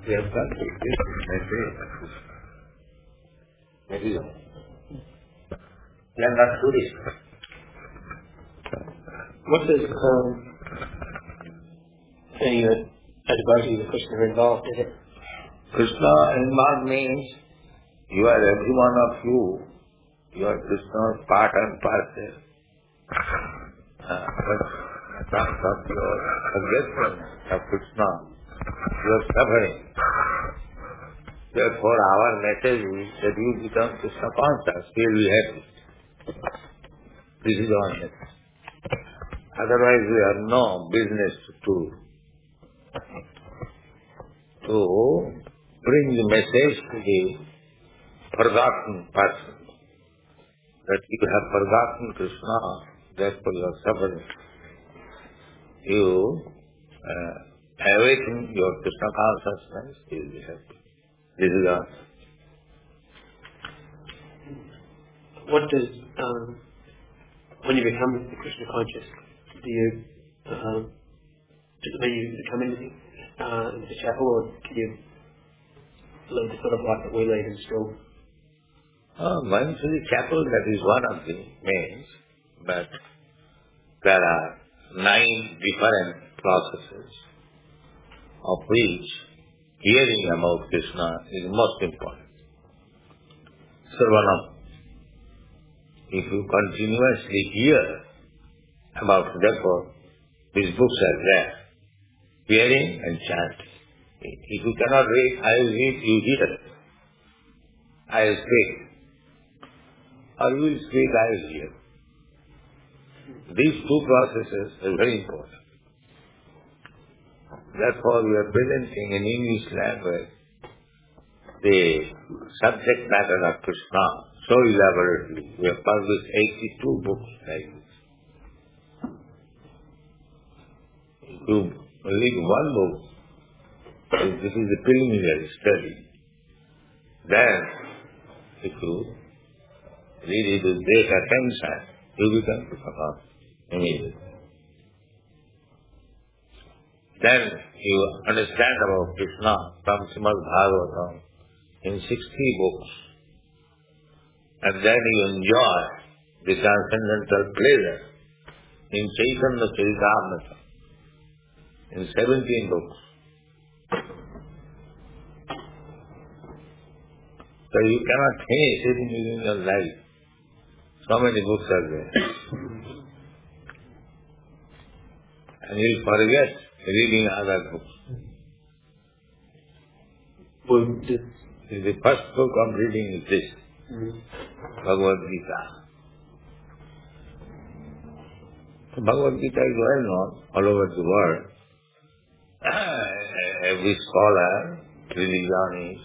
We have got to this message. Maybe we are not foolish. What does being a devotee of Krishna involved in it? Krishna involved means you are every one of you. You are Krishna's part and parcel. But in terms of your forgetfulness of Krishna, you are suffering. Therefore, our message is that you become Krishna conscious, you'll be happy. This is our message. Otherwise, we have no business to bring the message to the forgotten person. That you have forgotten Krishna, therefore you are suffering. You awaken your Krishna consciousness, you will be happy. This is our. What does, when you become Krishna conscious, do you come into the chapel, or can you lead the sort of life that we lead and still? Going to the chapel, that is one of the means, but there are 9 different processes, of which hearing about Krishna is most important. Sarvanam. If you continuously hear about, therefore, these books are there, hearing and chanting. If you cannot read, I will read, you hear. I will speak. Or you will speak, I will hear. These 2 processes are very important. Therefore, we are presenting in English language the subject matter of Krishna so elaborately. We have published 82 books like this. If you read one book, this is a preliminary study. Then, if you read it with great attention, you become Krishna immediately. Then you understand about Krishna from Srimad Bhagavatam in 60 books. And then you enjoy the transcendental pleasure in Chaitanya Charitamrita in 17 books. So you cannot finish it in your life. So many books are there. And you'll forget reading other books. The first book of reading is this, Bhagavad Gita. So Bhagavad Gita is well known all over the world. Every scholar, religionist,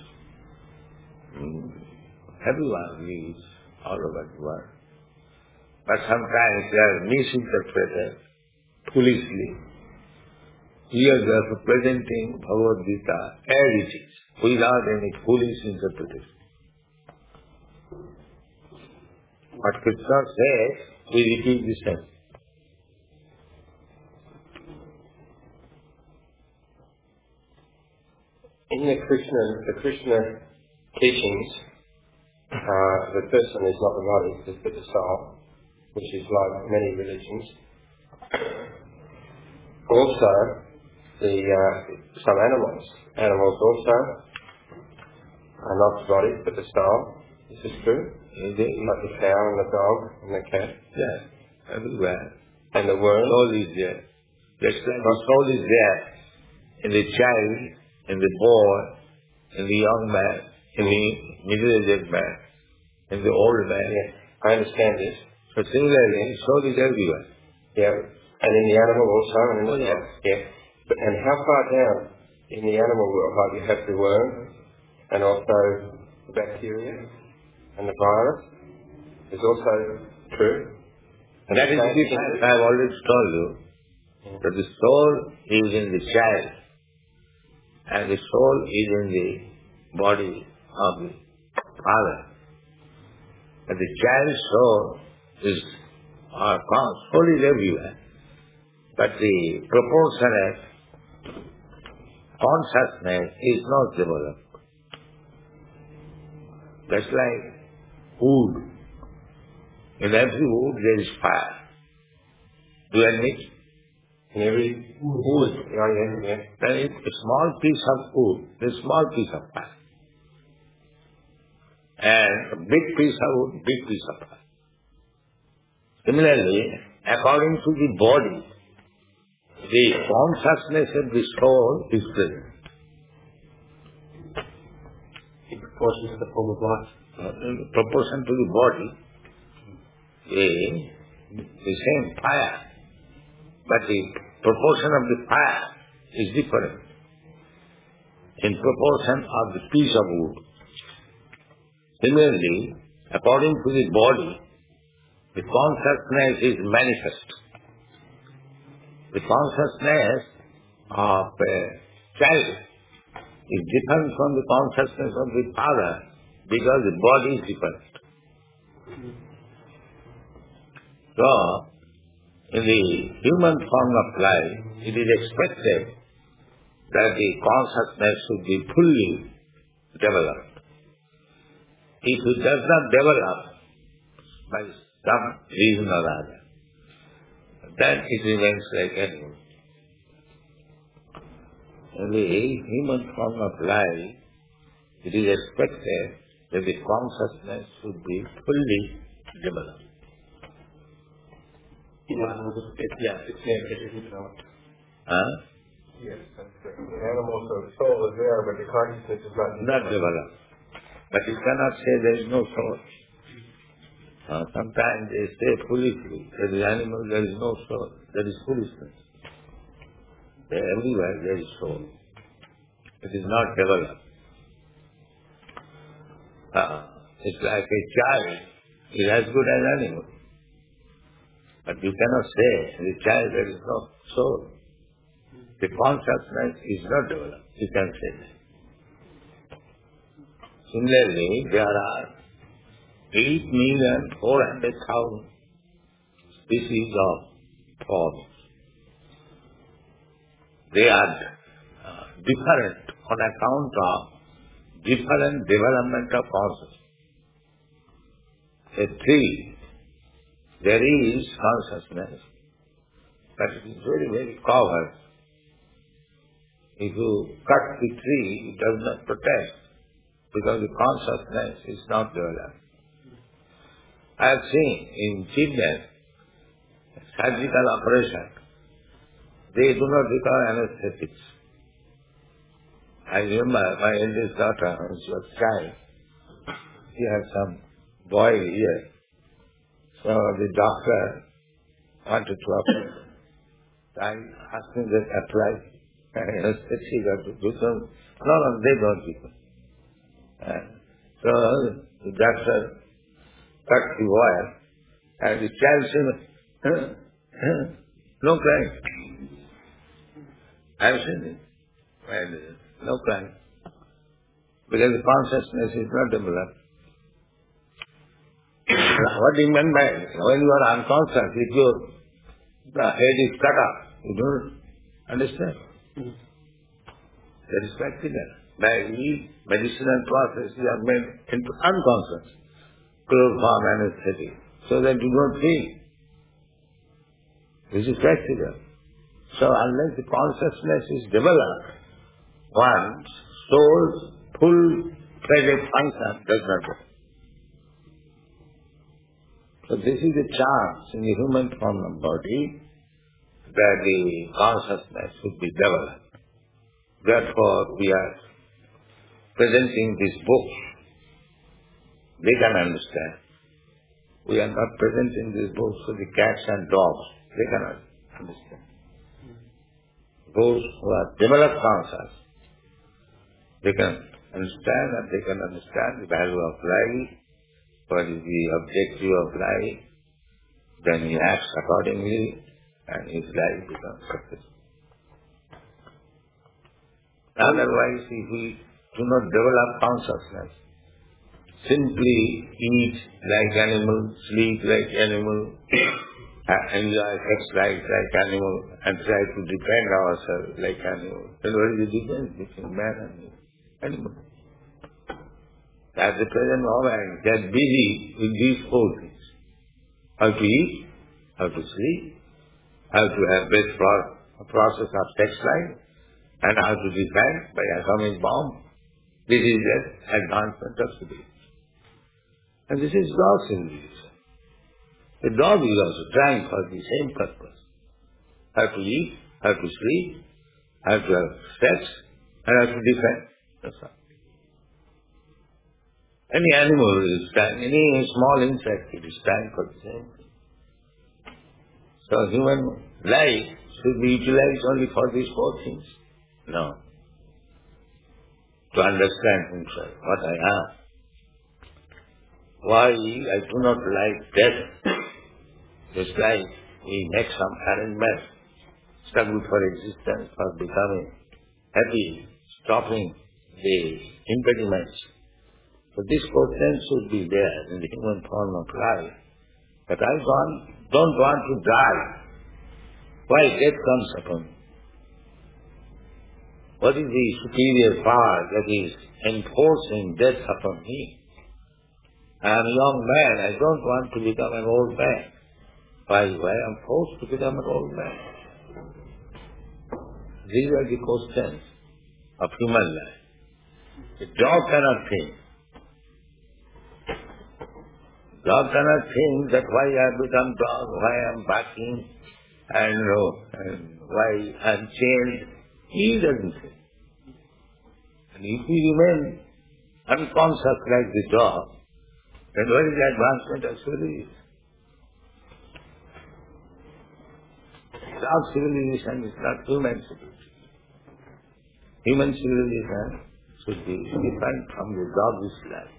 everyone reads all over the world. But sometimes they are misinterpreted foolishly. Here they are presenting Bhagavad Gita as it is, without any foolish interpretation. What Krishna says, we repeat the same. In the Krishna teachings, the person is not the body, but the soul, which is like many religions. Also, some animals also are not the body, but the soul. Is this true? Like the cow and the dog and the cat? Yes, everywhere. And the worm? Soul is there. Just like the soul is there in the child, in the boy, in the young man, in the middle-aged man, in the old man. Yeah, I understand this. So similarly, soul is everywhere. Yeah, and in the animal also. And in yes. Yeah. And how far down in the animal world, like you have the worm and also the bacteria and the virus, is also true? And that is the difference. I have already told you that the soul is in the child and the soul is in the body of the father. And the child's soul is soul is everywhere. But the proportionate consciousness is not developed. Just like wood. In every wood there is fire. Do you admit? In every wood. Yeah. There is a small piece of wood, a small piece of fire. And a big piece of wood, big piece of fire. Similarly, according to the body, the consciousness of the soul is present. In proportion to the form of life. In proportion to the body, the same fire, but the proportion of the fire is different in proportion of the piece of wood. Similarly, according to the body, the consciousness is manifest. The consciousness of a child is different from the consciousness of the father because the body is different. So, in the human form of life, it is expected that the consciousness should be fully developed. If it does not develop by some reason or other, then it remains like animal. In the human form of life, it is expected that the consciousness should be fully developed. In animals, it's never developed. Yes, that's correct. In animals, the soul is there, but the consciousness is not developed. But you cannot say there is no soul. Sometimes they say foolishly, there is animal, there is no soul. That is foolishness. Everywhere there is soul. It is not developed. It's like a child is as good as animal. But you cannot say the child there is no soul. The consciousness is not developed. You can say that. Similarly, there are 8,400,000 species of forms. They are different on account of different development of consciousness. A tree, there is consciousness, but it is very, very covered. If you cut the tree, it does not protect because the consciousness is not developed. I have seen in children, surgical operation, they do not require anesthetics. I remember my eldest daughter, when she was a child, she had some boil here. So the doctor wanted to apply. I asked him to apply anesthetic or to do some. No, they don't do it. So the doctor cut the wire and the child said, no crying. I have seen it. And no crying. Because the consciousness is not developed. What do you mean by when you are unconscious, if the head is cut off, you don't understand? That is practical. By medicinal process, you are made into unconscious, chloroform anesthetic, so that you don't feel. This is practical. So unless the consciousness is developed, one's soul's full-fledged function does not work. So this is the chance in the human form of body that the consciousness should be developed. Therefore, we are presenting this book. They can understand. We are not presenting this book to the cats and dogs. They cannot understand. Those who are developed conscious, they can understand and they can understand the value of life, what is the objective of life, then he acts accordingly and his life becomes successful. Otherwise, if we do not develop consciousness, simply eat like animal, sleep like animal, enjoy sex life like animal and try to defend ourselves like animals. Then what is the difference between man and animal? At the present moment, they are busy with these four things. How to eat, how to sleep, how to have best process of sex life, and how to defend by atomic bomb. This is the advancement of civilization. And this is God's civilization. The dog is also trying for the same purpose. How to eat, how to sleep, how to have sex, and how to defend. That's all. Any animal is trying, any small insect, it is trying for the same thing. So human life should be utilized only for these four things? No. To understand himself, what I am. Why I do not like death. Just like we make some arrangement, struggle for existence, for becoming happy, stopping the impediments. So this quotient should be there in the human form of life. But I don't want to die. Why death comes upon me? What is the superior power that is enforcing death upon me? I am a young man, I don't want to become an old man. Why I am forced to become an old man? These are the questions of human life. The dog cannot think. Dog cannot think that why I have become dog, why I am barking, and why I am chained. He doesn't think. And if we remain unconscious like the dog, then what is the advancement of civilization? Dog civilization is not human civilization. Human civilization should be different from the dog's life.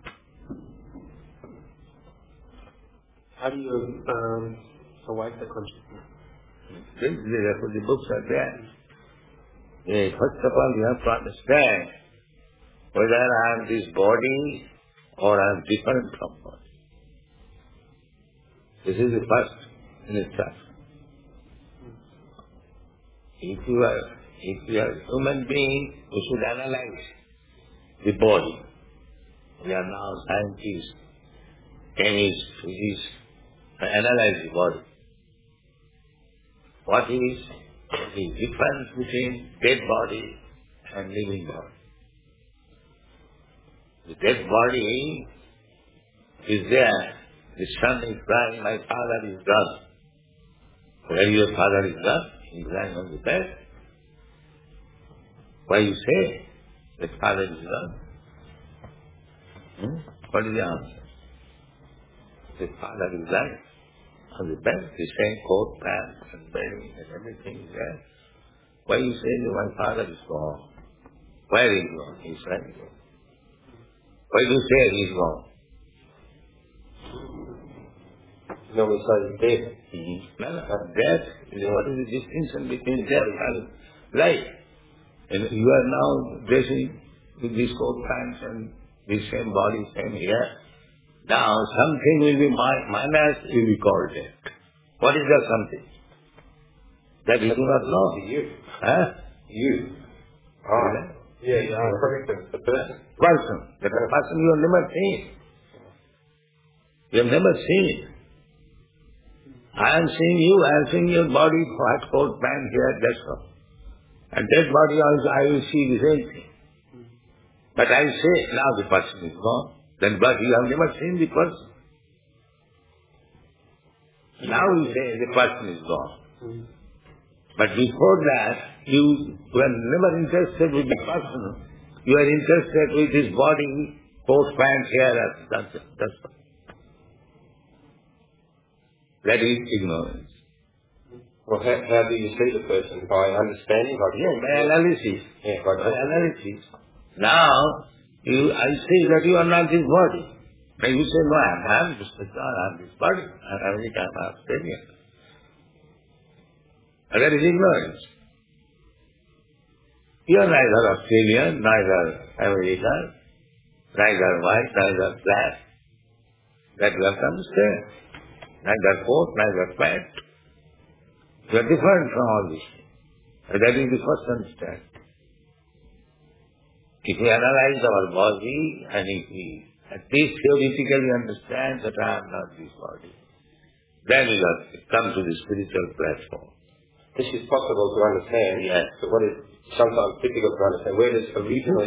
How do you awake the consciousness? Therefore the books are there. First of all, you have to understand whether I am this body or I am different from body. This is the first instruction. If you are a human being, you should analyze the body. We are now scientists, chemists, physicists, analyze the body. What is the difference between dead body and living body? The dead body is there. The son is crying, my father is gone. Where your father is gone? He is lying on the bed. Why you say that father is gone? What is the answer? The father is lying on the bed, the same coat, pants, and bedding, and everything is there. Why you say that my father is gone? Where is he gone? He is lying. Why do you say he is gone? No, we say death. Death, what is the distinction between death and life? And you are now dressing with this coat, pants, and the same body, same hair. Now something will be minus, will be called death. What is that something? That you do not know. You. Huh? You. Yeah, correct. The person. Person. That person you have never seen. You have never seen. I am seeing you, I am seeing your body, white coat, pant, hair, that's all. And that body also I will see the same thing. But I say, now the person is gone. Then but you have never seen the person. Now you say the person is gone. But before that, you were never interested with the person. You are interested with his body, coat, pant, hair, that's all. That is ignorance. Well, how do you see the person? By understanding? By analysis. Yeah, by analysis. Now, I say that you are not this body. Now you say, no, I am this person, I am this body. I am American, I am Australian. And that is ignorance. You are neither Australian, neither American, neither white, neither black. That you have to understand. neither force, neither fat. We are different from all these things. And that is the first understanding. If we analyze our body and if we at least theoretically understand that I am not this body, then we will come to the spiritual platform. This is possible to understand. Yes. But what is sometimes difficult to understand? Where does originally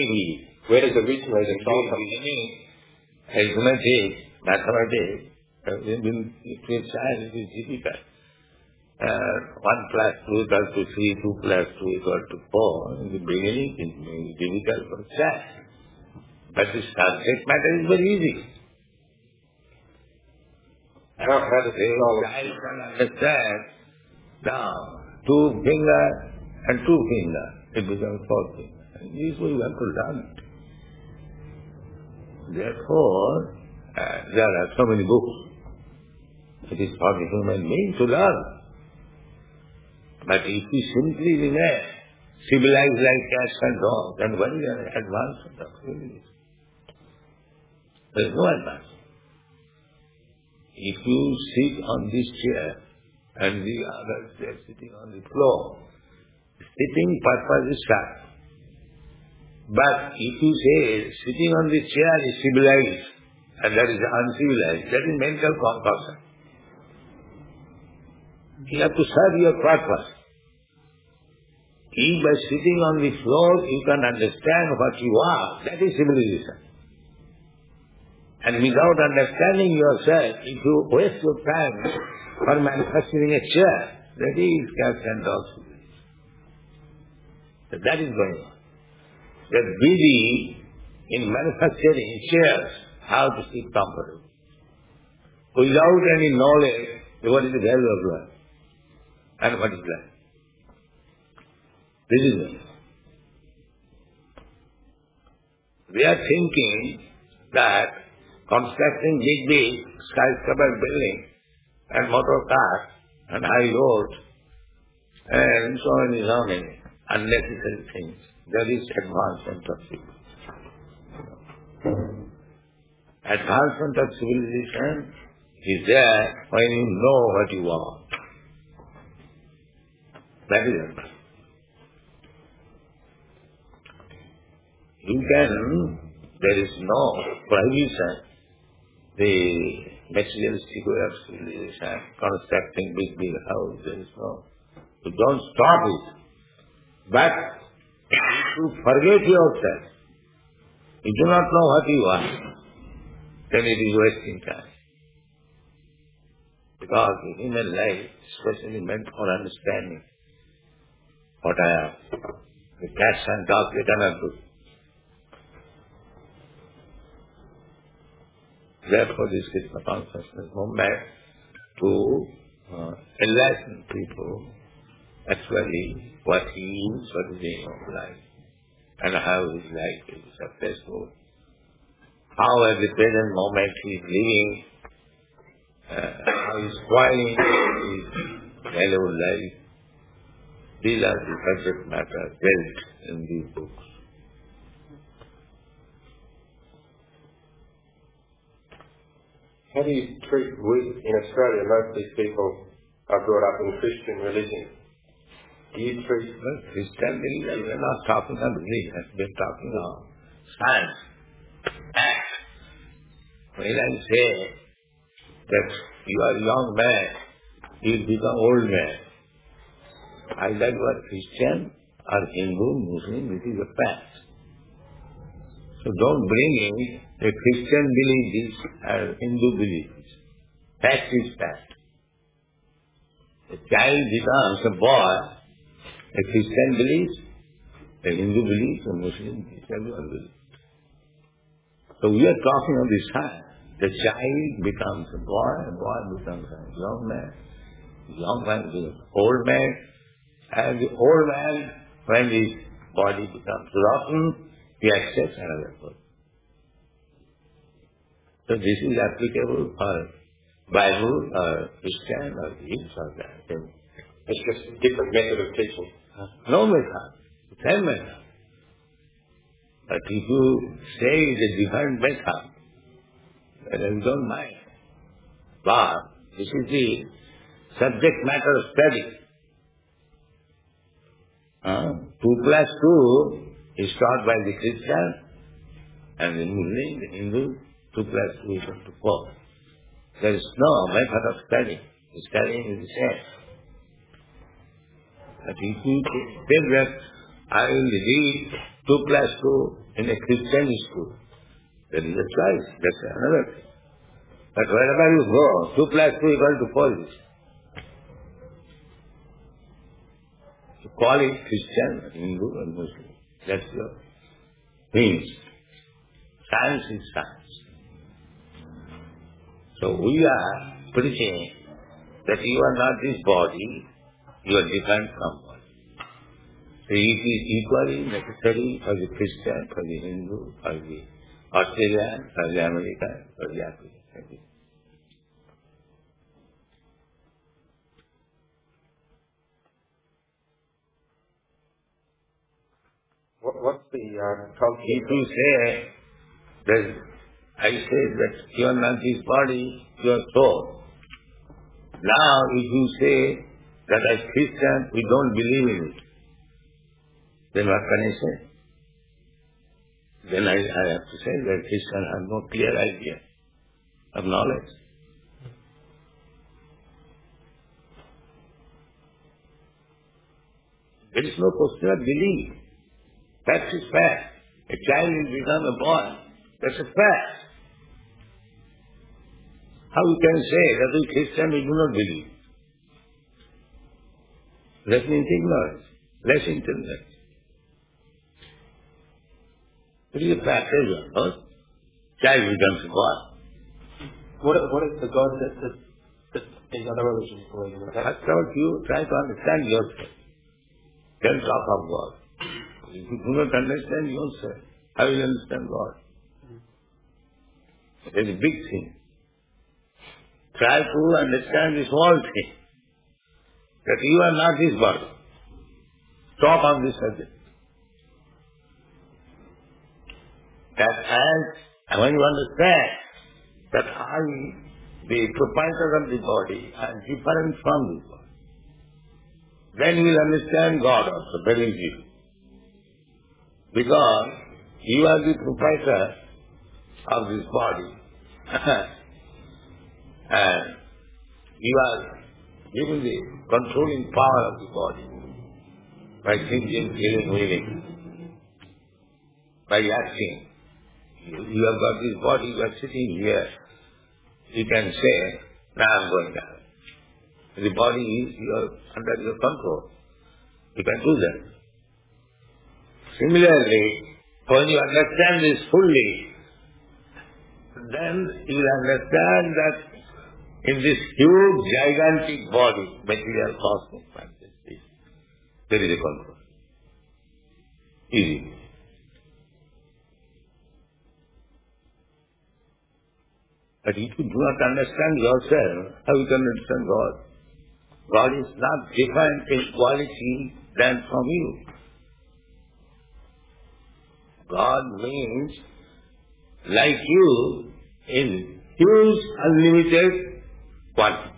come from? Arithmetic, mathematics, between science it is difficult. 1 plus 2 equals to 3, 2 plus 2 equals to 4. In the beginning it may be difficult for science. But the subject matter is very easy. How does it solve? I can understand now 2 fingers and 2 fingers. It becomes 4 fingers. And this way we have to learn it. Therefore, there are so many books. It is for the human being to learn. But if we simply remain civilized like cats and dogs, then what is the advancement of civilization? There is no advancement. If you sit on this chair and the others are sitting on the floor, sitting purpose is right. But if you say sitting on the chair is civilized and that is uncivilized, that is mental concoction. You have to serve your purpose. If by sitting on the floor you can understand what you are, that is civilization. And without understanding yourself, if you waste your time for manufacturing a chair, that is cats and dogs civilization. So that is going on. They are busy in manufacturing chairs, how to sit comfortably. Without any knowledge, what is the value of life? And what is life? This is it. We are thinking that constructing big skyscraper buildings and motor cars and high roads and so many unnecessary things, that is advancement of civilization. Advancement of civilization is there when you know what you want. That is advancement. There is no prohibition, the materialistic way of civilization, constructing big house, there is no. You don't stop it. But if you forget yourself, you do not know what you are, then it is wasting time. Because the human life is especially meant for understanding what I am. The cats and dogs, they cannot do. Therefore, this Krishna consciousness movement to enlighten people actually what he is, what is the aim of life, and how his life is successful, how at the present moment he is living, how he is spoiling his valuable life. These are the subject matter built in these books. How do you treat, in Australia, most of these people are brought up in Christian religion. Do you treat... Well, Christian religion, we are not talking of religion, we are talking of science, act. When I say that you are a young man, you become old man, either you are Christian or Hindu, Muslim, this is a fact. So don't bring in a Christian belief or Hindu belief. Fact is fact. A child becomes a boy, a Christian belief, a Hindu belief, a Muslim belief, everyone believes. So we are talking of this time. The child becomes a boy becomes a young man becomes an old man, and the old man, when his body becomes rotten, he accepts another person. So this is applicable for Bible or Christian or this or that. It's just a different method of teaching. No method. Same method. But if you say it's a different method, then you don't mind. But This is the subject matter of study. 2 plus 2 is taught by the Christian and the Muslim, the Hindu, 2 plus 2 is equal to 4. There is no method of study. The studying is the same. But if you think that I will read 2 plus 2 in a Christian school, there is a choice. That's another thing. But wherever you go, 2 plus 2 equal to 4 is. You call it Christian, Hindu and Muslim. That's your means. Science is science. So we are preaching that you are not this body, you are different from body. So it is equally necessary for the Christian, for the Hindu, for the Australian, for the American, for the African. What's the concept? If you say that I say that you are not this body, you are soul. Now if you say that as Christian we don't believe in it, then what can I say? Then I have to say that Christians have no clear idea of knowledge. There is no question of belief. Fact is fact. A child will become a boy. That's a fact. How you can say that we Christians we do not believe? That means ignorance, less intelligence. It is a fact, everyone. Child becomes a boy. What is the God that these other religions believe in? That's how you try to understand yourself. Then talk of God. If you do not understand yourself, how will you understand God? It is a big thing. Try to understand this whole thing. That you are not this body. Talk on this subject. That as when you understand that I, the proprietor of the body, am different from this body, then you will understand God also very easily. Because you are the proprietor of this body. And you are given the controlling power of the body by thinking, feeling, willing, by acting. You have got this body, you are sitting here. You can say, now I am going down. The body is under your control. You can do that. Similarly, when you understand this fully, then you will understand that in this huge, gigantic body, material cosmos, there is a control. Easy. But if you do not understand yourself, how you can understand God? God is not different in quality than from you. God means like you in huge, unlimited quantity.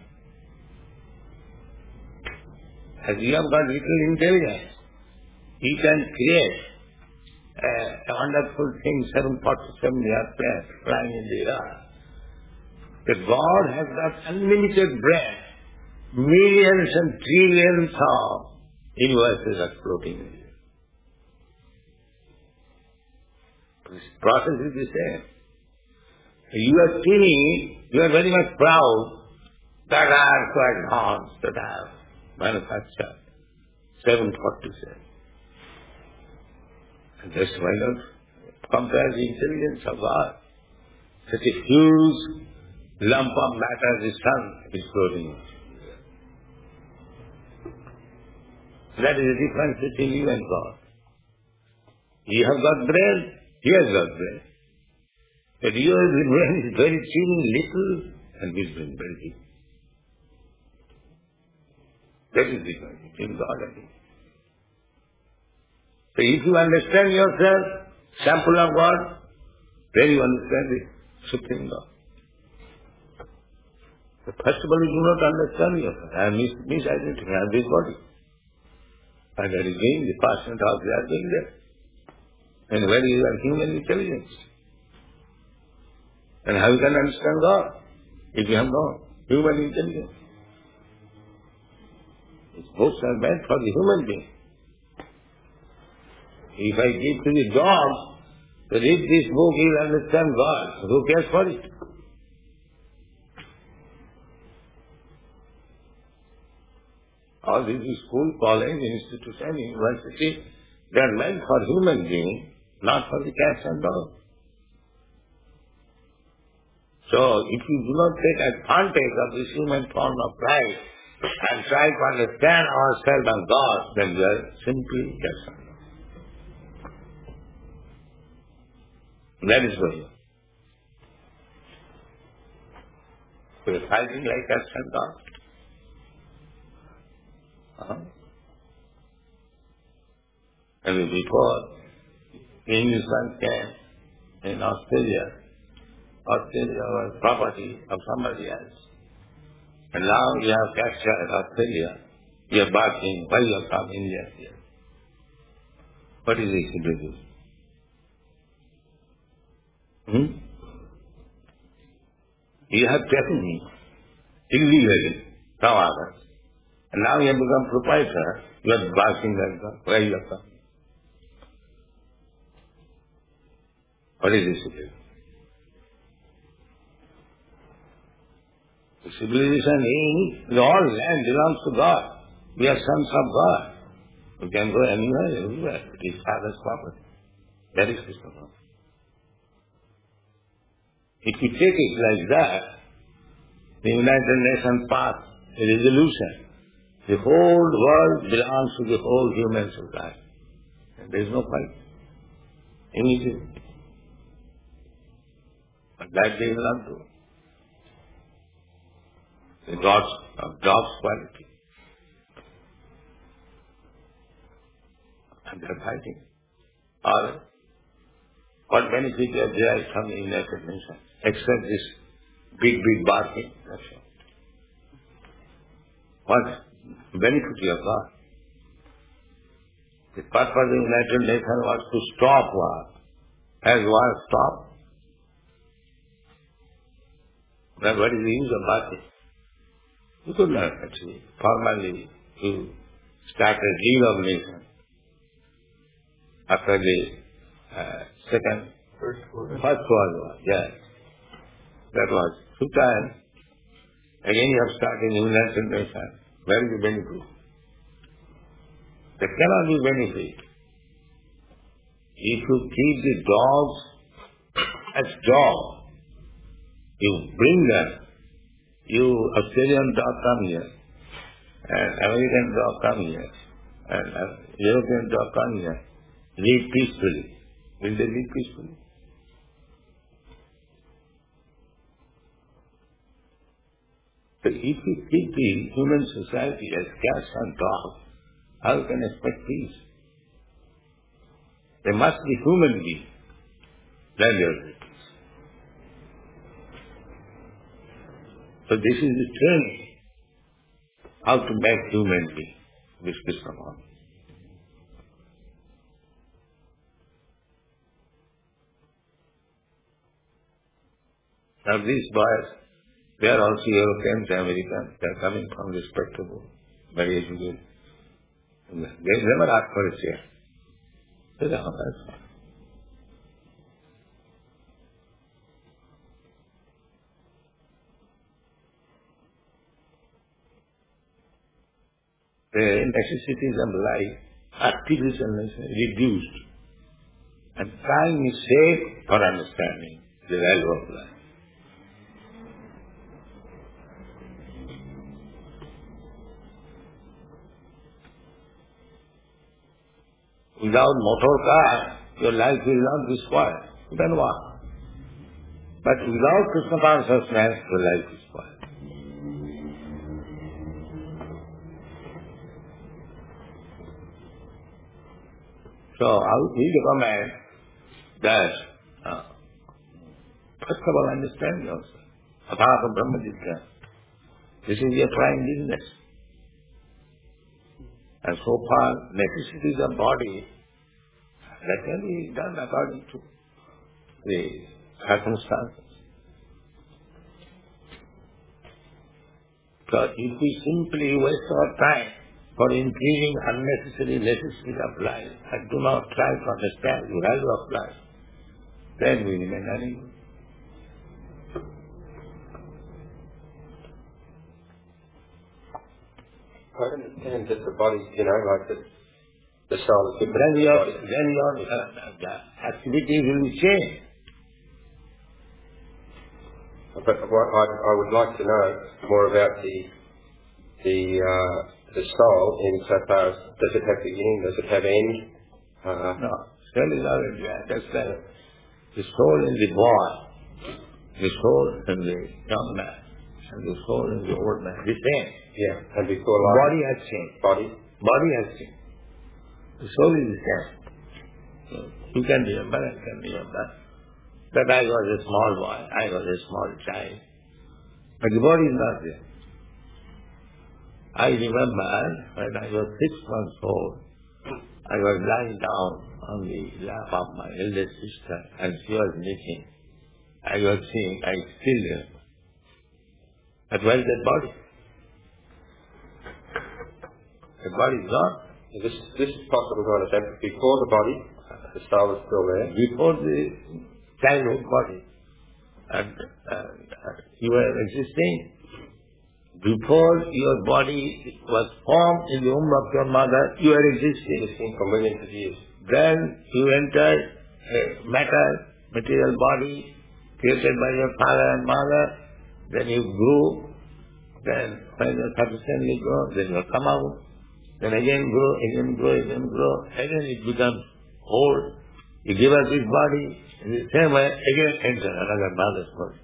As you have got little intelligence, you can create a wonderful thing, 747 airplanes flying in the air. That God has got unlimited brain, millions and trillions of universes are floating in the air. This process is the same. You are teeny, you are very much proud that I am so advanced, that I have manufactured 747. And just why not compare the intelligence of God? Such a huge lump of matter, the sun, is floating. That is the difference between you and God. You have got brain, he has got brain. But your brain is very teeny, little, and his brain very big. That is the difference between God and you. So if you understand yourself, sample of God, then you understand the Supreme God. So first of all, you do not understand yourself. I am misidentified. I am this body. And that is being the person of the are being there. And where is your human intelligence? And how you can understand God if you have no human intelligence? These books are meant for the human being. If I give to the dog to read this book, he will understand God. Who cares for it? All these school, college, institution, university, they are meant for human beings, not for the cats and dogs. So, if you do not take advantage of this human form of life and try to understand ourselves and God, then we are simply cats and dogs. That is going on. We are fighting like cats and dogs. And before Englishmen came in Australia was property of somebody else. And now you have captured Australia. You are barking, why you have come India here? What is this to do? You have taken me illegally from others. And now you have become proprietor, you are barking like that. Where you have come? What is this? The civilization is, all land belongs to God. We are sons of God. We can go anywhere, everywhere. It is Father's property. That is Krishna property. If you take it like that, the United Nations passed a resolution. The whole world belongs to the whole human society. And there is no fight. Immediately. But that they will not do. The God's quality. And they are fighting. Or what benefit is there from the United Nations? Except this big barking. That's all. What benefit you have got? The purpose of the United Nations was to stop war. Has war stopped? Then what is the use of barking? You could not actually. Formally, you started League of Nations after the First World War. Yes. That was 2 times. Again you have started United Nations. Where is the benefit? There cannot be benefit. If you keep the dogs as dogs, you bring them, you Australian dog come here, and American dog come here, and European dog come here, live peacefully. Will they live peacefully? So if you keep the human society as cats and dogs, how you can expect peace? There must be human beings. Then there will be peace. So this is the training, how to make human beings, this Krishna consciousness. Now these boys, they are also Europeans, Americans, they are coming from respectable, very educated. They never ask for a chair. They say, oh, that's fine. The necessities of life, artificialness reduced, and time is saved for understanding the value of life. Without motor car, your life will not be spoiled. You can walk. But without Krishna consciousness, your life is spoiled. So we recommend that first of all understand yourself. Athāta Brahma Jitya. This is your prime business. And so far, necessities of body, that can be done according to the circumstances. Because if we simply waste our time for increasing unnecessary necessities of life and do not try to understand the value of life, then we remain unable. I understand that the body, like the soul is different. Then your activity will change. But what I would like to know more about the soul insofar as, does it have beginning, does it have end? No, soul is already understand. The soul in the boy, the soul in the young man, and the soul in the old man, the same. Yeah, and before life. Body has changed. Body has changed. The soul is the same. You can remember, I can remember. That I was a small boy, I was a small child. But the body is not there. I remember when I was 6 months old, I was lying down on the lap of my eldest sister and she was knitting. I was seeing, I still remember. But where is that body? The body is gone. This is possible to understand. Before the body, the soul is still there. Before the childhood body, and you were existing. Before your body was formed in the womb of your mother, you were existing for millions of years. Then you entered a material body created by your father and mother. Then you grew. Then when you sufficiently grow, then you come out. Then again grow. Again it becomes old. You give up this body, in the same way, again enter another mother's body.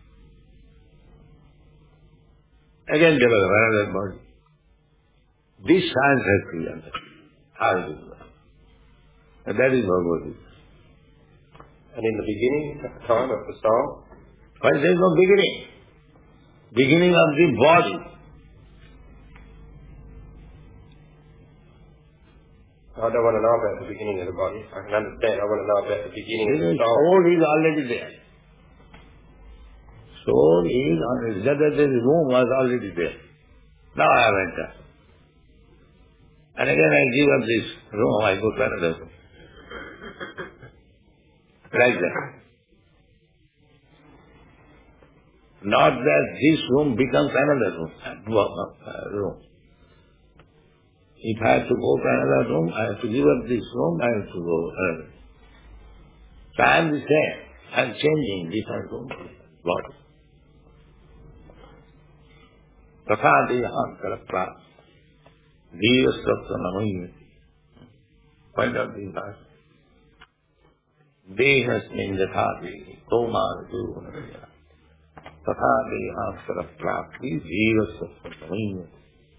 Again develop another body. This science has to be understood. How it is done. And that is Bhagavad Gita. And in the beginning, at the time of the soul? Well, there is no beginning. Beginning of the body. I don't want to know about the beginning of the body. I can understand. I want to know about the beginning of the soul. Soul is already there. Soul is already there. The room was already there. Now I have entered. And again I give up this room, I go to another room. Like that. Not that this room becomes another room. If I have to go to another room, I have to give up this room, I have to go another. So I am the same. I am changing different rooms. Body. तथा देहांतर प्राप्त देह सत्व नमयति. Point of the verse. देहस्मिन् यथा देहि कौमारयो नमयति. तथा देहांतर प्राप्ति देह सत्व नमयति.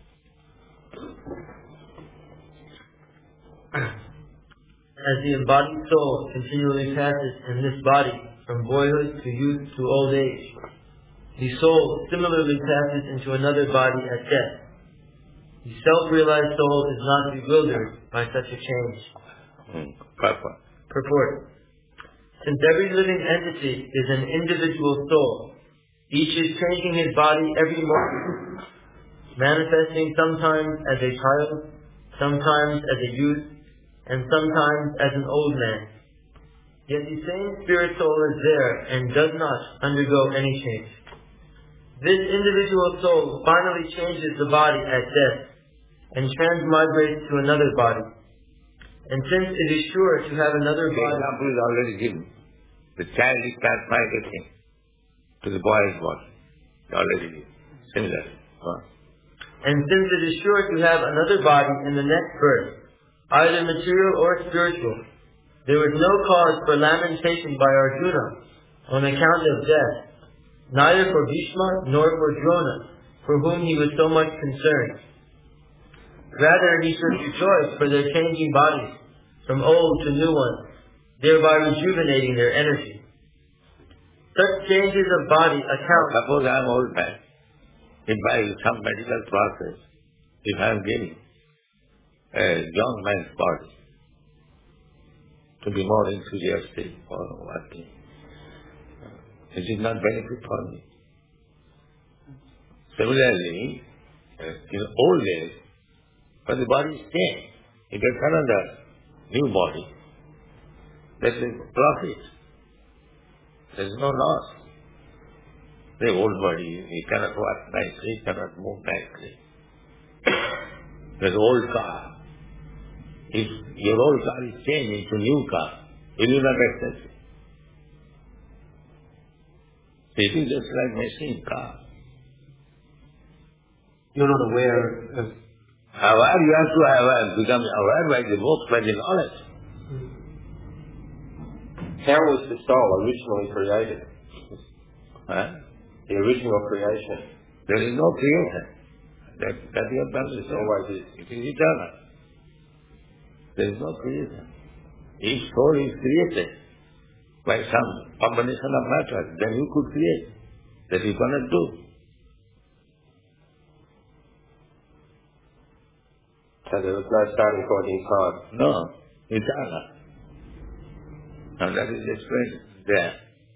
As the embodied soul continually passes in this body from boyhood to youth to old age, the soul similarly passes into another body at death. The self-realized soul is not bewildered by such a change. Purport. Since every living entity is an individual soul, each is changing his body every moment, manifesting sometimes as a child, sometimes as a youth, and sometimes as an old man. Yet the same spirit soul is there and does not undergo any change. This individual soul finally changes the body at death and transmigrates to another body. And since it is sure to have another body... The example is already given. The child is transmigrating to the boy's body. Already given. Similarly. And since it is sure to have another body in the next birth, either material or spiritual, there was no cause for lamentation by Arjuna on account of death, neither for Bhishma nor for Drona, for whom he was so much concerned. Rather, he should rejoice for their changing bodies from old to new ones, thereby rejuvenating their energy. Such changes of body account... Suppose I am old man. if by some medical process, if I am getting a young man's body to be more enthusiastic for working, it is not benefit for me. Similarly, in old age, when the body is changed, he gets another new body. That is profit. There is no loss. The old body, he cannot walk nicely, he cannot move nicely. There's old car. If your old car is changed into new car, will you not accept it? It is just like machine car. You're not aware of... Aware, you have to become aware by the book, by the knowledge. How was the soul originally created? Huh? The original creation. There is no creation. That you have done is always is. It is eternal. There is no creation. Each soul is created by some combination of matter. Then you could create. That you cannot do. So there was no starting point in time? No. Eternal. And that is explained there.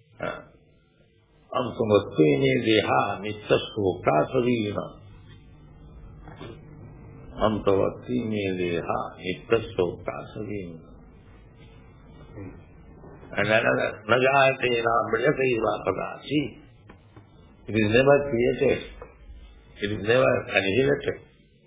Amsamastini deha nityashoka savina. Amtavastini deha nityashoka savina. And another, najayate namriyate vakadashi. It is never created. It is never annihilated.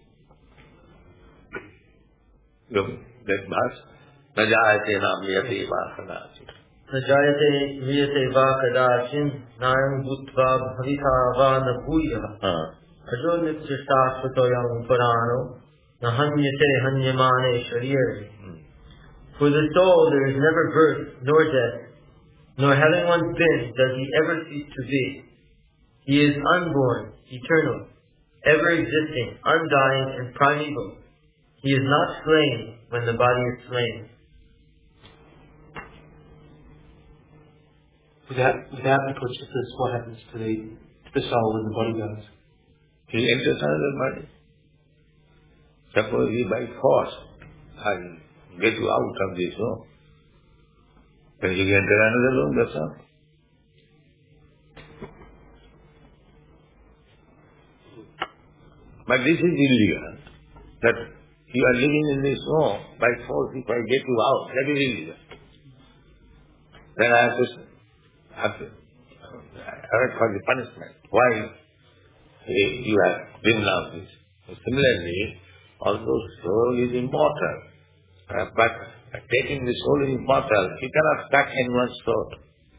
That verse, najayate namriyate vakadashi. Najayate mriyate va kadashin nayam bhutva bhavita va nabhuya ajo nitya shashvatoyam purano nahanyate hanyamane shariyari. For the soul there is never birth nor death, nor having once been does he ever cease to be. He is unborn, eternal, ever existing, undying and primeval. He is not slain when the body is slain. Without the consciousness, what happens to the soul when the body goes? He enters another body. Suppose he by force, I get you out of this room. Then you enter another room, that's all. But this is illegal. That you are living in this room, by force if I get you out, that is illegal. Then I have to for the punishment. Why you have given out this? Similarly, although soul is immortal, but taking the soul is immortal, he cannot cut anyone's throat.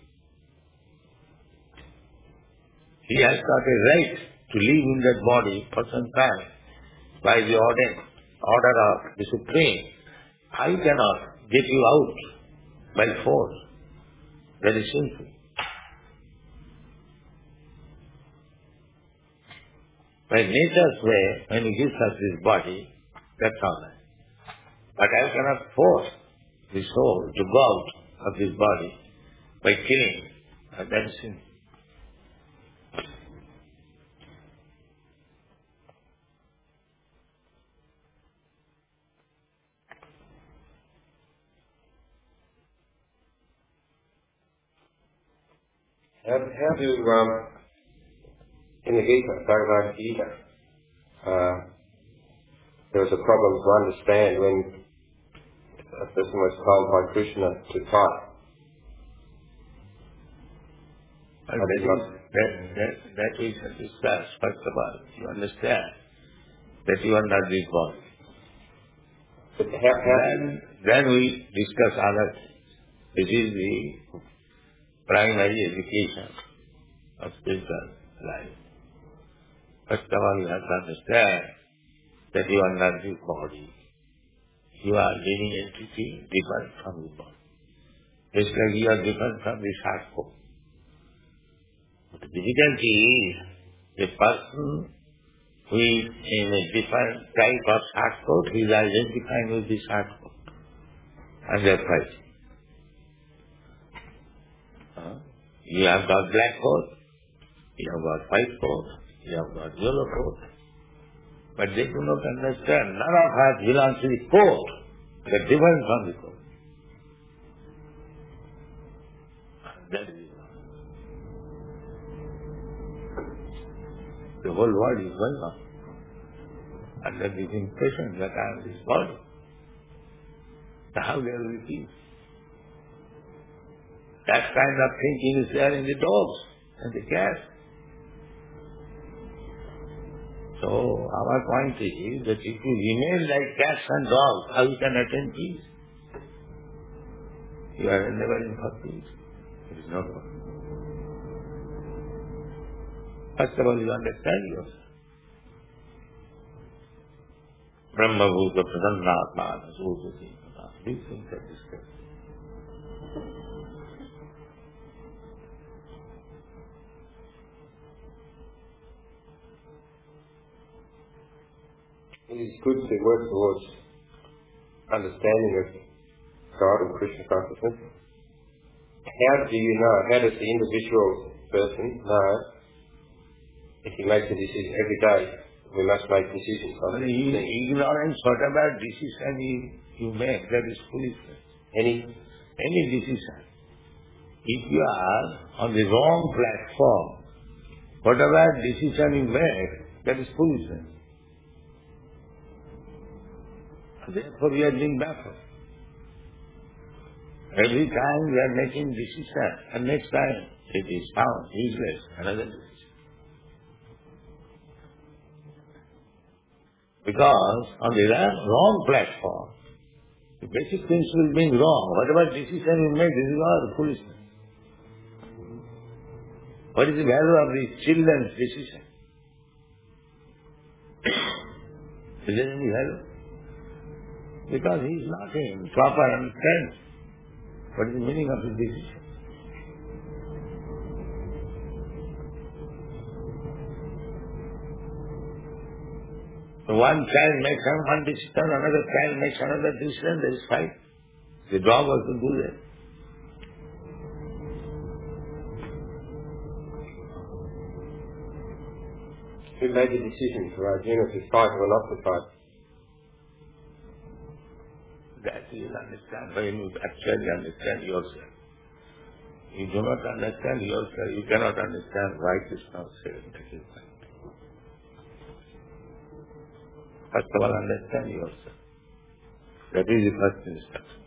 He has got a right to live in that body for some time by the order of the Supreme. I cannot get you out by force. That is sinful. By nature's way, when he gives us this body, that's all right. But I cannot force the soul to go out of this body by killing. That is sin. How do, in the Gita, Bhagavad Gita, there was a problem to understand when a person was told by Krishna to fight. That we shall discuss. First of all, you understand that you are not this body. Then we discuss other things. This is the primary education of spiritual life. First of all, you have to understand that you are not this body. You are living entity different from the body. Just like you are different from the short coat. But the difficulty is a person who is in a different type of short coat, he is identifying with the short coat. And they are fighting. You have got black coat, you have got white coat, you have got yellow coat. But they do not understand. None of us belongs to the coat. They are different from the coat. That is it. The whole world is going on under this impression that I am this body. So how there will be peace? That kind of thinking is there in the dogs and the cats. So our point is that if you remain like cats and dogs, how you can attain peace? You are endeavoring for peace. It is not possible. First of all, you understand yourself. Brahma Bhuta Pradannatmana Sūsati. These things are discussed. It is good to work towards understanding of God and Krishna consciousness. How do you know, how does the individual person know if he makes a decision every day? We must make decisions on these things. Ignorance, whatever decision you make, that is foolishness. Any decision. If you are on the wrong platform, whatever decision you make, that is foolishness. Therefore we are doing backward. Every time we are making decision, and next time it is found useless, another decision. Because on the wrong platform, the basic principle being wrong, whatever decision you make, this is all foolishness. What is the value of the children's decision? Is there any value? Because he is not in proper understanding. What is the meaning of his decision? So one child makes one decision, another child makes another decision, there is fight. The dog also do that. Who made the decision for Arjuna to fight or not to fight? That you will understand when you actually understand yourself. You do not understand yourself, you cannot understand why Krishna said that is right. First of all, understand yourself. That is the first instruction.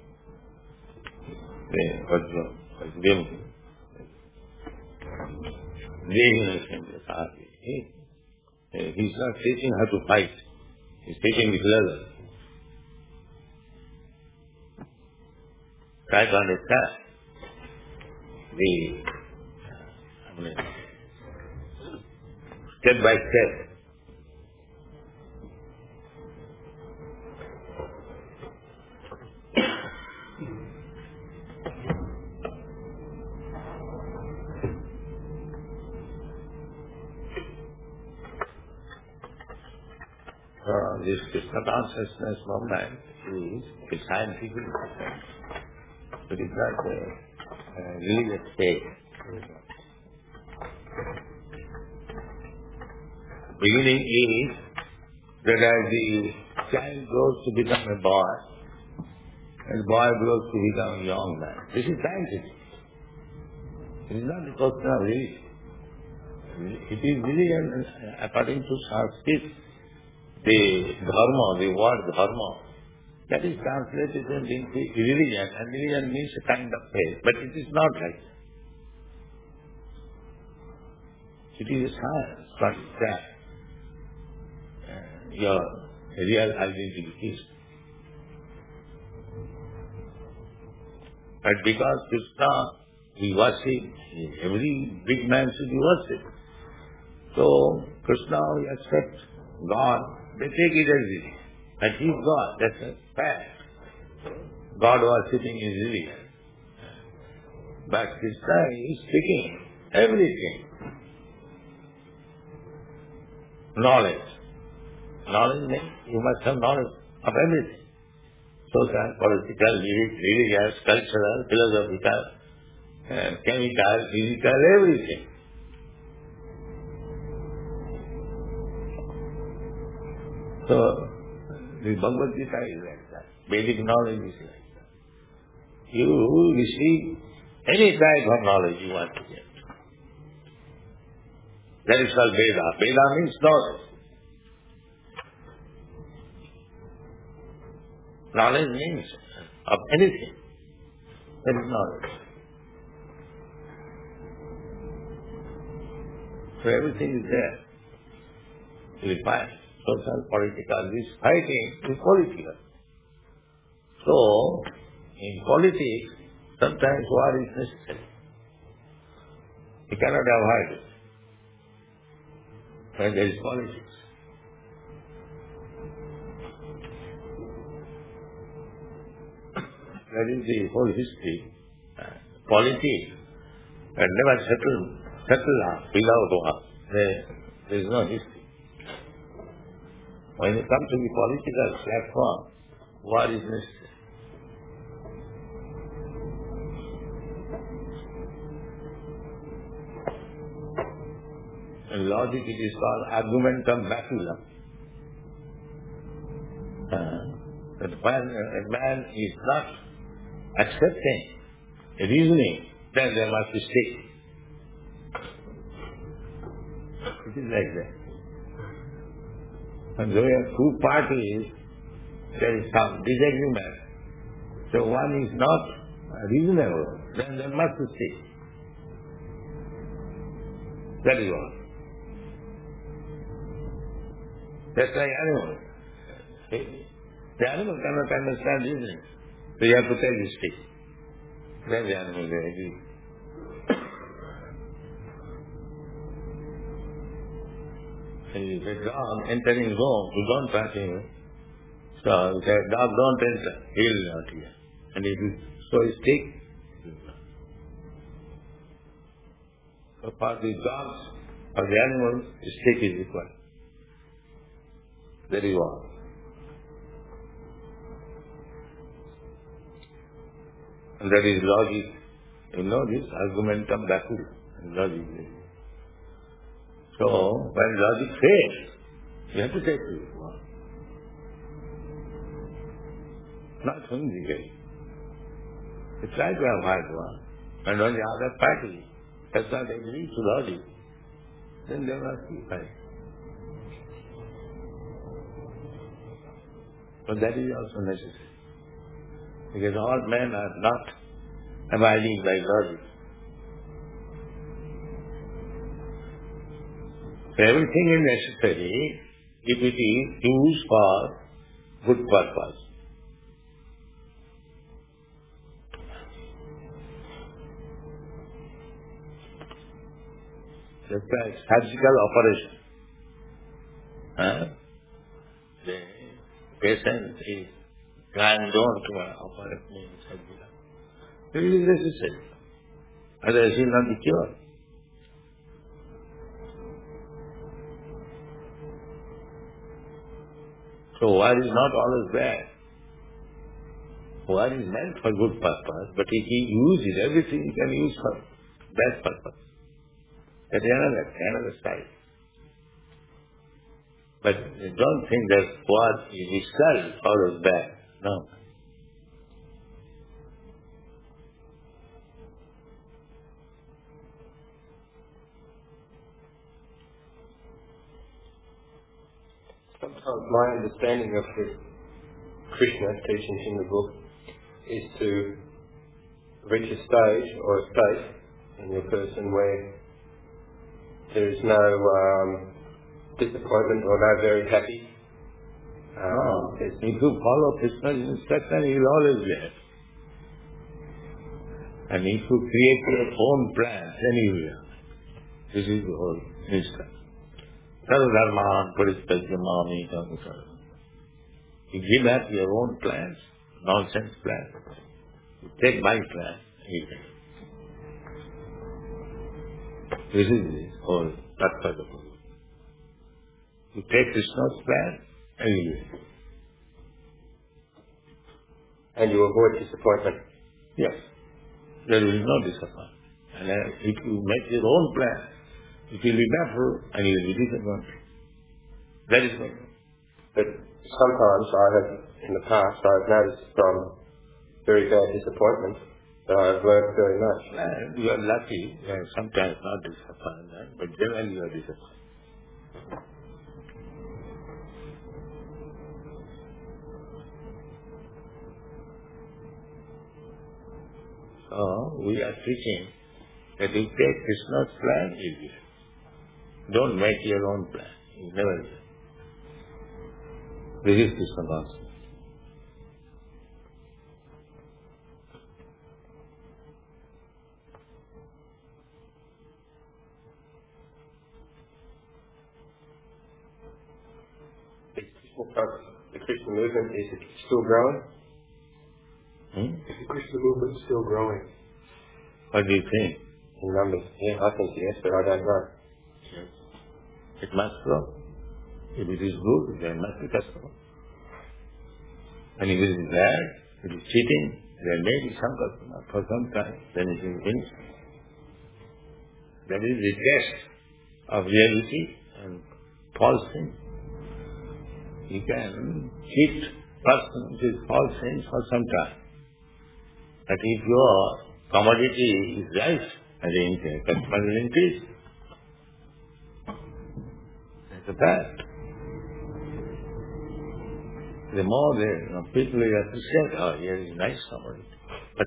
He is not teaching how to fight. He is teaching with leather. Try to understand step by step. This Krishna consciousness movement is a scientific process. It is not a religious state. Beginning is that as the child grows to become a boy, and the boy grows to become a young man. This is scientific. It is not a question of religion. It is religion according to Sanskrit. The dharma, the word dharma, that is translated into religion, and religion means a kind of faith, but it is not like that. It is a science, but that your real identification. But because Krishna, we worship, every big man should be worshipped. So Krishna, we accept God. They take it as it is. But he is God, that's a fact. God worshipping is religion. But Krishna is speaking everything. Knowledge. Knowledge means you must have knowledge of everything. Social, political, religious, cultural, philosophical, chemical, physical, everything. So, the Bhagavad Gita is like that. Vedic knowledge is like that. You receive any type of knowledge you want to get. That is called Veda. Veda means knowledge. Knowledge means of anything. That is knowledge. So everything is there. You will find social, political, this fighting is political. So, in politics, sometimes war is necessary. You cannot avoid it when there is politics. That is the whole history. Politics had never settled without war. There is no history. When it comes to the political platform, war is necessary. In logic it is called argumentum baculum. That when a man is not accepting reasoning, then there must be stake. It is like that. And though you have two parties, there is some disagreement. So one is not reasonable, then there must be stake. That is all. That's like animals. The animal cannot understand reasoning. So you have to tell the stake. Then the animal will agree. The dog entering home, you don't touch him. So the dog don't enter, he will not hear. And if you show a stick, so for the dogs, for the animals, the stick is required. Very well. And that is logic. You know this argumentum baculum. Logic. So, when logic fails, you have to take it. Not whimsically. You try to avoid one. And when the other party does not agree to logic, then there must be fight. But that is also necessary. Because all men are not abiding by logic. So everything is necessary if it is used for good purpose. Just like surgical operation. The patient is climbed on to an operation surgical. It is necessary. Otherwise he will not be cured. So war is not always bad. War is meant for good purpose, but if he uses everything he can use for bad purpose. That is another side. But don't think that war is itself always bad. No. Sometimes my understanding of the Krishna teachings in the book is to reach a stage or a state in your person where there is no disappointment or no very happy. If you follow Krishna's instruction, you will always be happy. And if you create your own plans, then you will be happy. This is the whole instruction. Sarva-dharman paristajyamami dhamma. You give up your own plans, nonsense plans. You take my plan, you can. This is the whole tattva of the book. You take Krishna's plan, and you will. And you avoid disappointment. Yes. There will be no disappointment. And if you make your own plan, it will be better and you will be disappointed. That is what. But sometimes in the past, I've noticed from very bad disappointment that I've learned very much. You are lucky, sometimes not disappointed, but generally you are disappointed. So, we are teaching that you take Krishna's plan easily. Don't make your own plan. You never do. This is Krishna consciousness. The Krishna movement is still growing? Is the Krishna movement still growing? What do you think? In numbers? Yeah, I think yes, but I don't know. Yes. It must grow. If it is good, there must be customer. And if it is bad, it is cheating, there may be some customer for some time, then it is finished. That is the test of reality and false things. You can cheat person with false things for some time. But if your commodity is right, the customer will increase. That's a fact. The more people will appreciate, oh, here is nice commodity. But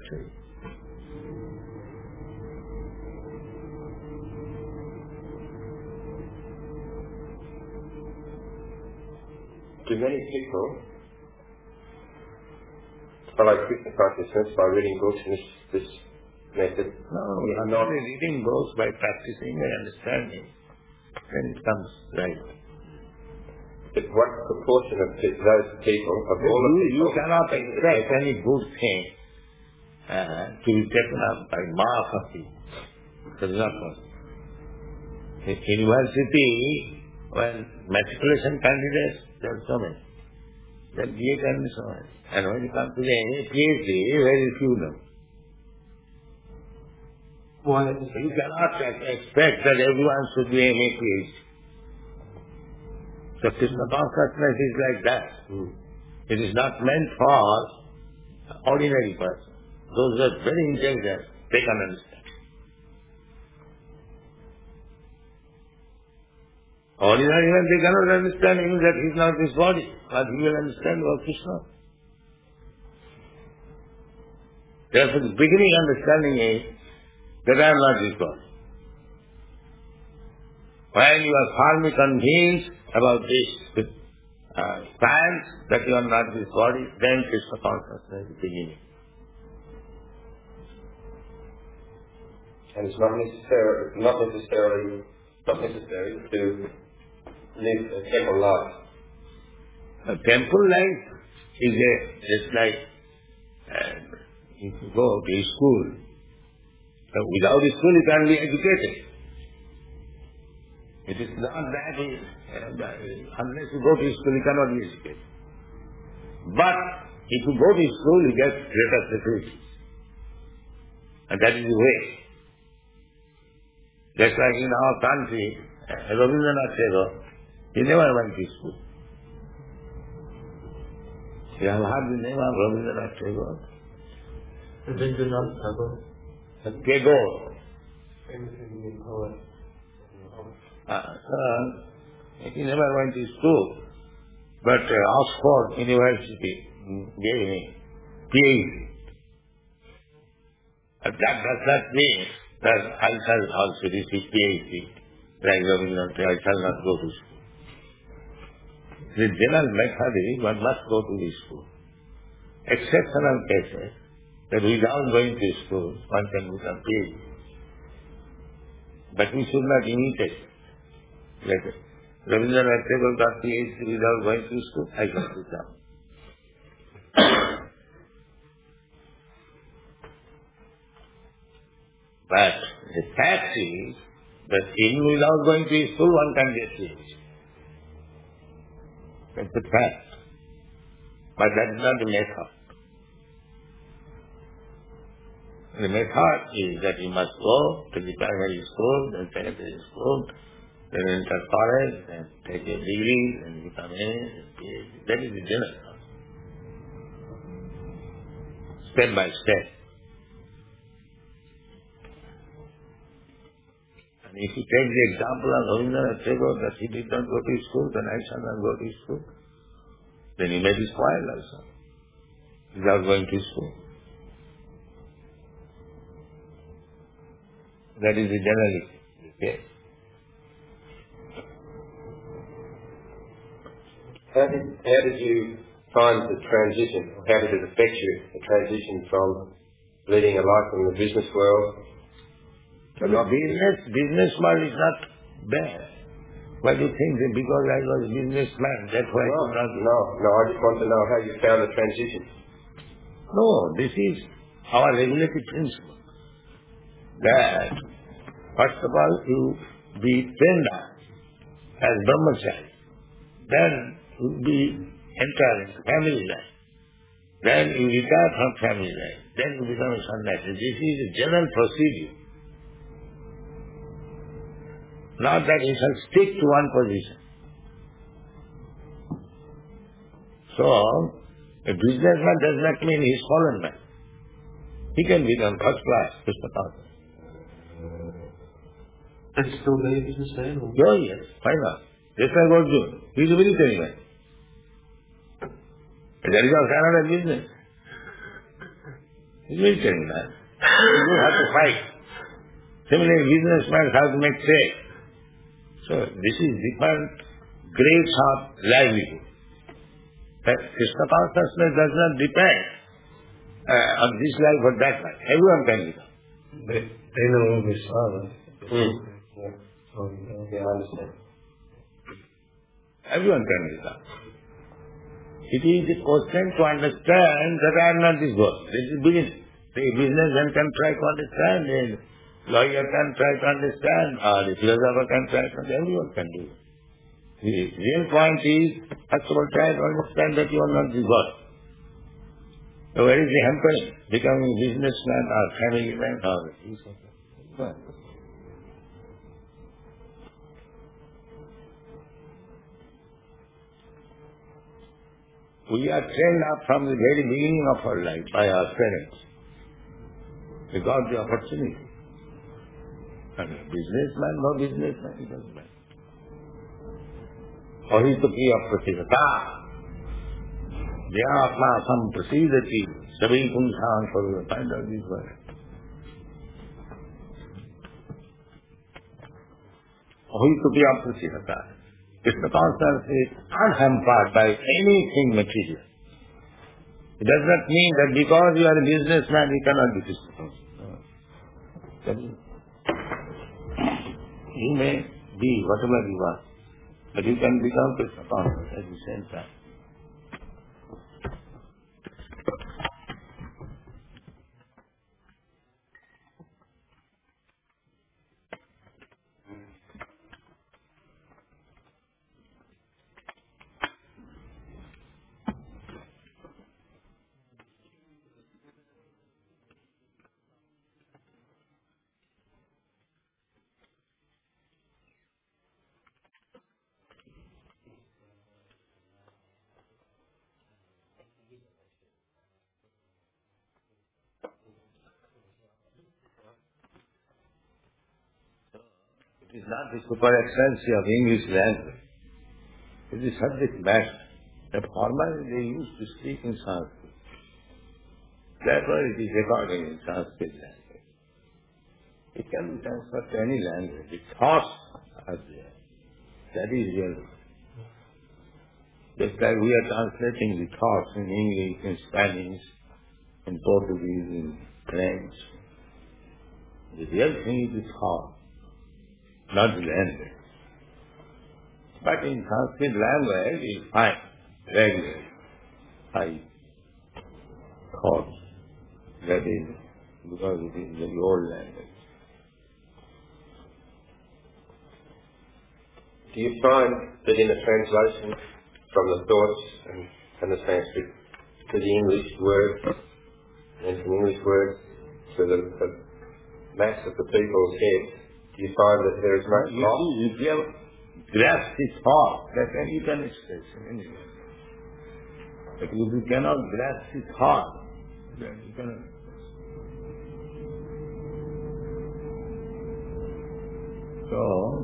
do many people follow Krishna consciousness by reading books in this method? no, not reading books, by practicing and understanding. Then it comes right. But what proportion of those people, of all the people... You cannot expect any good thing to be taken up by mass of people. That is not possible. In university, when matriculation candidates, there are so many. Then BA candidates, so many. And when you come to the PhD, very few of them. Why? You cannot expect that everyone should be MA PhD. So Krishna consciousness is like that. It is not meant for ordinary person. Those who are very intelligent, they can understand. Ordinary man, they cannot understand even that he is not this body, but he will understand about Krishna. Therefore, the beginning understanding is that I am not this body. When you are firmly convinced about this science, that you are not this body, then Krishna consciousness is beginning. And it's not necessary to live a temple life. A temple life is just like if you go to school. Without school you can't be educated. It is not that unless you go to school you cannot be educated. But if you go to school you get greater security. And that is the way. Just like in our country, Rabindranath Tagore, he never went to school. You have heard the name of Rabindranath Tagore? Rabindranath Tagore. Tagore. Famous Indian poet. He never went to school, but Oxford University gave him PhD. That does not mean that I shall also receive PhD, like Rabindranath, I shall not go to school. The general method is one must go to the school. Exceptional cases, that without going to school, one can become PhD. But we should not imitate. Like Rabindranath Tagore got PhD without going to school, I can become. But the fact is that even without going to school, one can get PhD. That's the fact. But that is not the method. The method is that you must go to the primary school, then secondary school, then enter college, and take a degree, and become a PhD. That is the general process. Step by step. And if you take the example of Rabindranath Tagore, that he did not go to school, then I shall not go to school, then he may be spoiled also, without going to school. That is the general case. How did you find the transition, or how did it affect you, the transition from leading a life in the business world? Business world is not bad. Why do you think that because I was a businessman, that's why I could not... No, I just want to know how you found the transition. No, this is our regulatory principle. That, first of all, you be trained as brahmachari. Then you be entering family life. Then you retire from family life. Then you become a sannyasi. This is a general procedure. Not that you shall stick to one position. So, a businessman does not mean he is fallen man. He can become first class Krishna. And still be a businessman? Or? Oh yes, why not? Just like Arjuna. He is a military man. That is also another business. He is a military man. You have to fight. Similarly, businessmen have to make trade. So, this is different grades of livelihood. That Krishna consciousness does not depend on this life or that life. Everyone can become. They know English, Yeah, I understand. Everyone can become. It is a question to understand that I am not this God. This is beginning. The businessman can try to understand, and lawyer can try to understand, or the philosopher can try to understand. Everyone can do it. The real point is, first of all, try to understand that you are not this God. So where is the hampering? Becoming a businessman or family man or this? We are trained up from the very beginning of our life by our parents. We got the opportunity. And a businessman, no businessman, he doesn't matter. Ahitupriya prasidata. Vyatma samprasidati. Sabi punshan paru. Find out this word. Ahitupriya prasidata. Krishna consciousness is unhampered by anything material. It does not mean that because you are a businessman, you cannot be Krishna conscious. You may be whatever you are, but you can become Krishna conscious at the same time. It is not the super excellency of English language. It is subject matter. The formerly they used to speak in Sanskrit. Therefore it is recorded in Sanskrit language. It can be transferred to any language. The thoughts are there. That is real. Just like we are translating the thoughts in English, in Spanish, in Portuguese, in French. The real thing is the thought, not the language. But in Sanskrit language, you find regular high thoughts. That is because it is the old language. Do you find that in the translation from the thoughts and the Sanskrit to the English word, and from English words to the mass of the people's heads, do you find that there is much loss? grasp this thought, that then you can express anyway. But if you cannot grasp this thought, then you cannot express. So,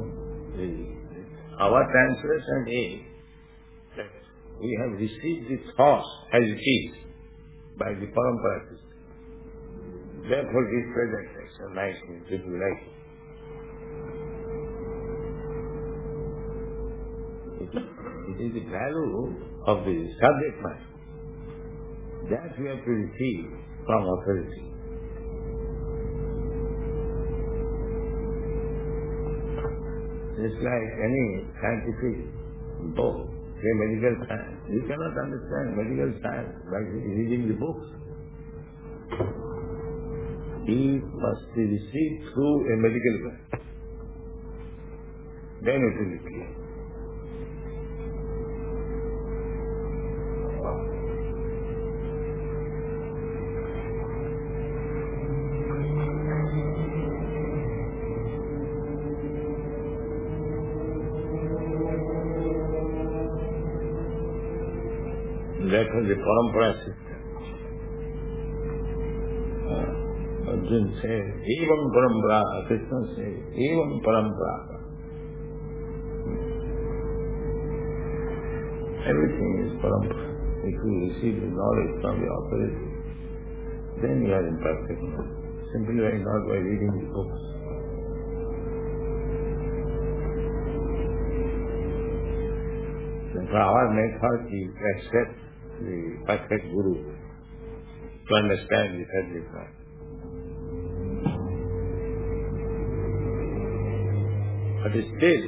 our translation is that we have received this thought as it is by the parampara system. Therefore, this presentation, nice, did you like it? It is the value of the subject matter that we have to receive from authority. It's like any scientific book, say medical science. You cannot understand medical science by reading the books. It must be received through a medical guide. Then it will be clear. That was the parampara system. Arjuna says, Evam parampara, Krishna says, Evam parampara. Everything is parampara. If you receive the knowledge from the authority, then you are in perfect knowledge. Simply not by reading the books. Therefore, our method is to accept the perfect Guru to understand the subject matter. But still,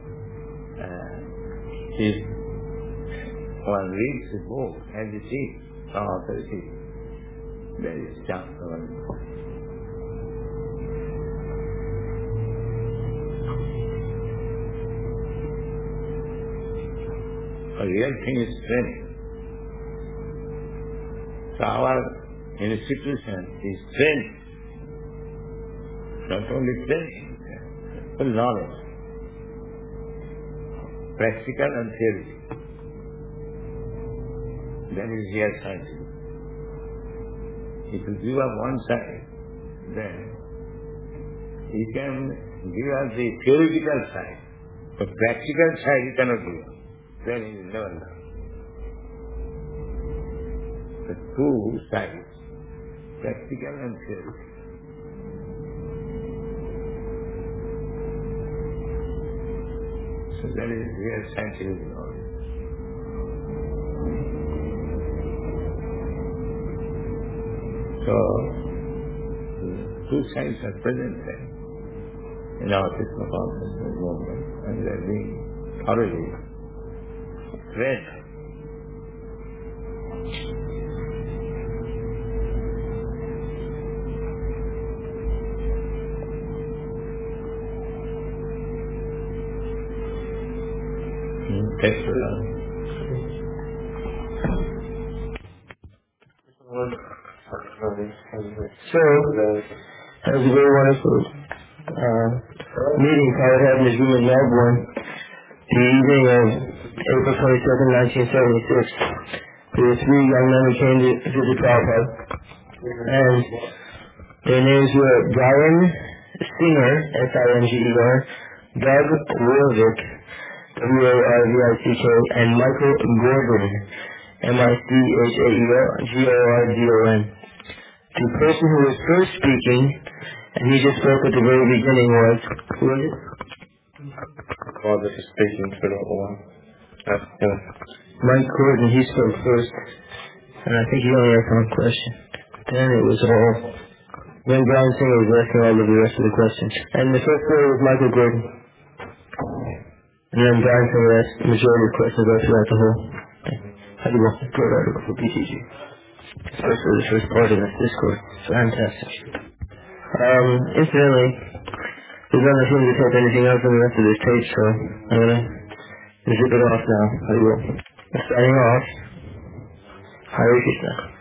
if one reads the book as it is from authority, there is chance of understanding. The real thing is training. So our institution is training. Not only training, full knowledge. Practical and theory. That is real science. If you give up one side, then you can give us the theoretical side, but practical side you cannot give up. Then he will never learn. The two sides, practical and theoretical. So that is real scientific knowledge. So, two sides are present there in our Krishna consciousness movement, and they are being thoroughly read. Text for that. So, that was a very wonderful meeting Father had in his room in Melbourne the evening of April 22nd, 1976. There were three young men who came to visit Prabhupada, and their names were Brian Singer, S-I-N-G-E-R, Doug Warvick, W-A-R-V-I-C-K, and Michael Gordon, M-I-C-H-A-E-L-G-O-R-D-O-N. The person who was first speaking, and he just spoke at the very beginning, was, who was it? Father is speaking for the one. Mike Gordon, he spoke first, and I think he only asked one question. Then it was all, then Brian Singer was asking all of the rest of the questions. And the first word was Michael Gordon. And then Brian Singer asked the majority of questions throughout the whole thing. How do you want to go article for BTG? Especially the first part of this discourse. Fantastic. Incidentally, there's not nothing to take anything else in the rest of this tape, so I'm going to zip it off now. I will. Signing off. Hare Krishna.